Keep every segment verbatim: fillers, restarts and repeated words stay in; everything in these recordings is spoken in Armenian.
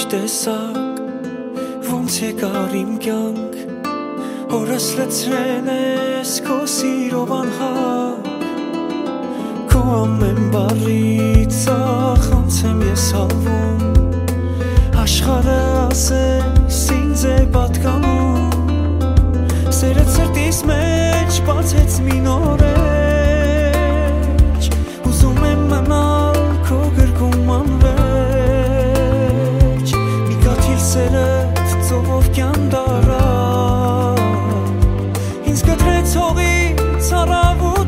տեսակ ոնց եկար իմ կյանք Օրս լցրել ես քո սիրով անհակ Քո ամեն բառից ախ ոնց եմ ես հալվում Աշխարհը ասես ինձ է պատկանում Սերը սրտիս մեջ բացեց մի նոր էջ Ուզում եմ մնալ քո գրկում անվերջ Մի կաթիլ սերդ ծովով կյան դարավ Ինձ գտրեց հողից առավ ու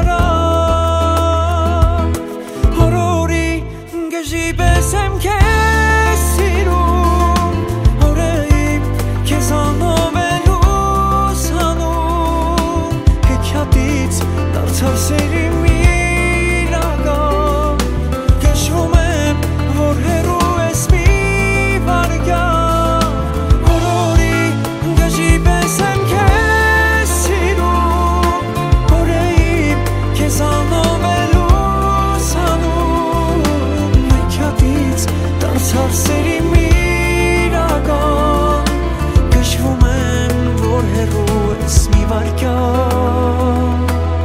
տարավ Հորորի գժի պես եմ քեզ սիրում Օրեիմ քեզանով էլ ուսանում Հեքիաթից դարձավ սերի միրական Գշվում եմ, որ հեռու ես մի վարգյան Հորորի գժի պես եմ քեզ սիրում Օրեիմ քեզանով էլ ուսանում Հեքիաթից դարձավ սերի միրական Գշվում եմ, որ հեռու ես մի վարգյան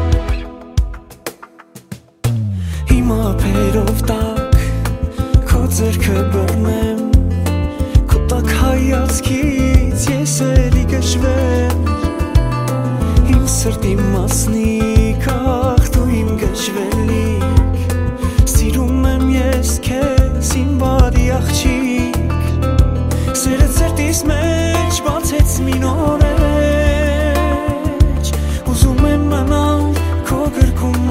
Հիմա ափերով տակ քո ձեռքը բռնեմ Քո տակ հայացքից ես էլի գժվեմ Իմ սրտի մասնիկ ախ դու իմ գժվելիք Սիրում եմ ես քեզ իմ բարի աղջիկ Սերը սրտիս մեջ բացեց մի նոր էջ Ուզում եմ մնալ քո գրկում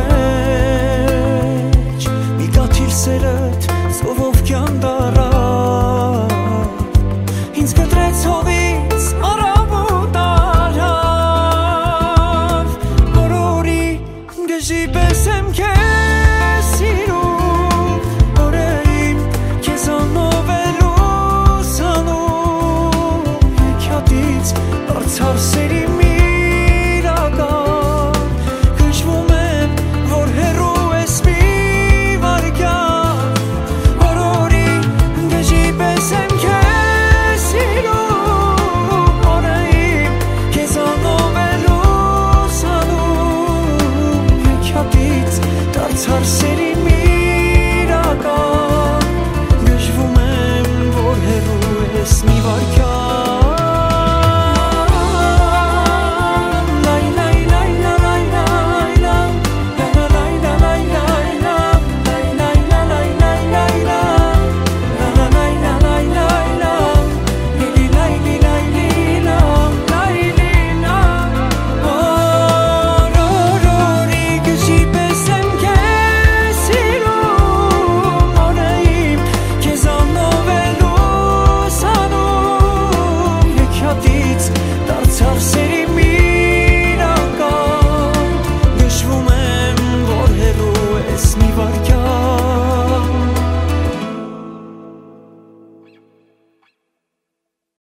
անվերջ Մի կաթիլ սերդ ծովով կյան դարավ Ինձ գտրեց հողից առավ ու տարավ Հորորի գժի պես եմ քեզ սիրում Օրեիմ քեզանով էլ ուսանում Հեքիաթից դարձավ սերի